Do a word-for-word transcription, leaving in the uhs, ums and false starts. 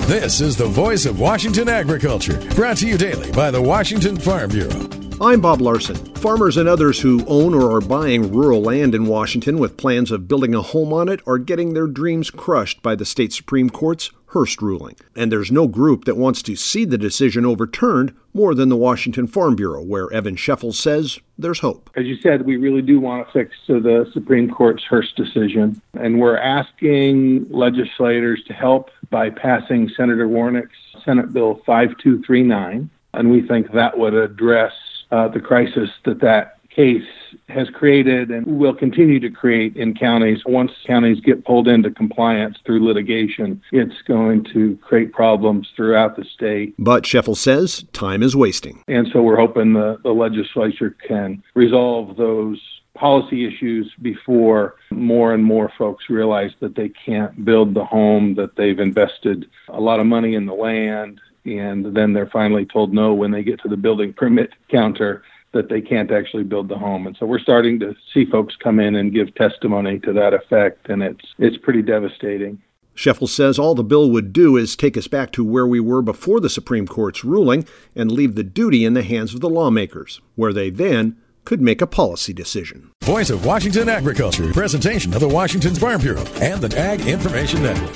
This is the voice of Washington agriculture, brought to you daily by the Washington Farm Bureau. I'm Bob Larson. Farmers and others who own or are buying rural land in Washington with plans of building a home on it are getting their dreams crushed by the state Supreme Court's Hearst ruling. And there's no group that wants to see the decision overturned more than the Washington Farm Bureau, where Evan Scheffel says there's hope. As you said, we really do want to fix to the Supreme Court's Hearst decision. And we're asking legislators to help by passing Senator Warnock's Senate Bill five two three nine. And we think that would address uh, the crisis that that case has created and will continue to create in counties. Once counties get pulled into compliance through litigation, it's going to create problems throughout the state. But Scheffel says time is wasting. And so we're hoping the, the legislature can resolve those policy issues before more and more folks realize that they can't build the home, that they've invested a lot of money in the land, and then they're finally told no when they get to the building permit counter that they can't actually build the home. And so we're starting to see folks come in and give testimony to that effect, and it's it's pretty devastating. Scheffel says all the bill would do is take us back to where we were before the Supreme Court's ruling and leave the duty in the hands of the lawmakers, where they then could make a policy decision. Voice of Washington agriculture, presentation of the Washington Farm Bureau and the Ag Information Network.